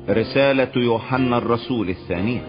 رسالة يوحنا الرسول الثانية.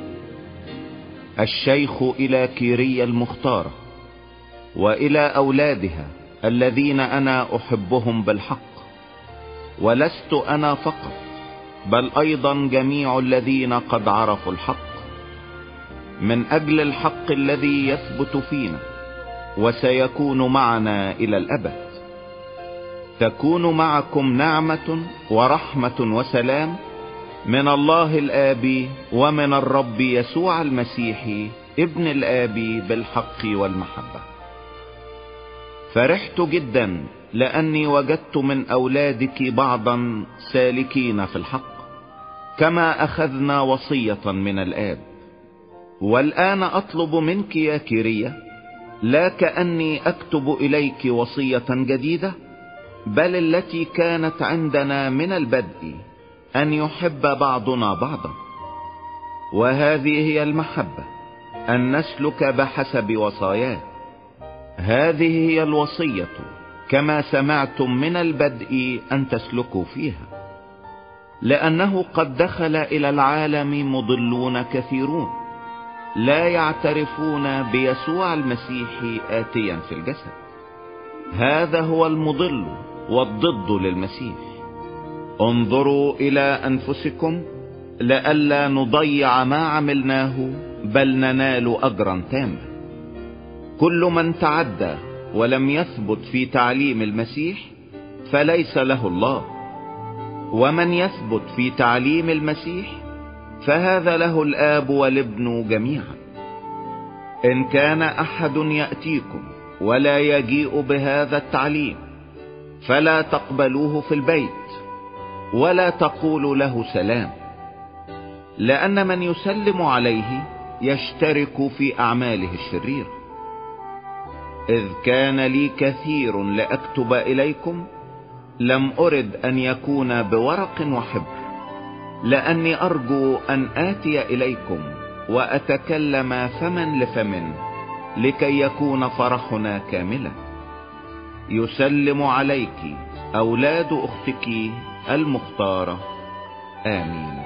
الشيخ إلى كيرية المختارة وإلى أولادها الذين أنا أحبهم بالحق، ولست أنا فقط بل أيضا جميع الذين قد عرفوا الحق، من أجل الحق الذي يثبت فينا وسيكون معنا إلى الأبد. تكون معكم نعمة ورحمة وسلام من الله الآب ومن الرب يسوع المسيح ابن الآب بالحق والمحبة. فرحت جدا لأني وجدت من أولادك بعضا سالكين في الحق كما أخذنا وصية من الآب. والآن أطلب منك يا كيرية، لا كأني أكتب إليك وصية جديدة، بل التي كانت عندنا من البدء، أن يحب بعضنا بعضا. وهذه هي المحبة، أن نسلك بحسب وصاياه. هذه هي الوصية كما سمعتم من البدء أن تسلكوا فيها، لأنه قد دخل إلى العالم مضلون كثيرون لا يعترفون بيسوع المسيح آتيا في الجسد. هذا هو المضل والضد للمسيح. انظروا إلى أنفسكم لئلا نضيع ما عملناه بل ننال أجرا تاما. كل من تعدى ولم يثبت في تعليم المسيح فليس له الله، ومن يثبت في تعليم المسيح فهذا له الآب والابن جميعا. إن كان أحد يأتيكم ولا يجيء بهذا التعليم فلا تقبلوه في البيت ولا تقولوا له سلام، لأن من يسلم عليه يشترك في أعماله الشريرة. إذ كان لي كثير لأكتب إليكم، لم أرد أن يكون بورق وحبر، لأني أرجو أن آتي إليكم وأتكلم فمن لفم لكي يكون فرحنا كاملا. يسلم عليك أولاد أختك المختارة. آمين.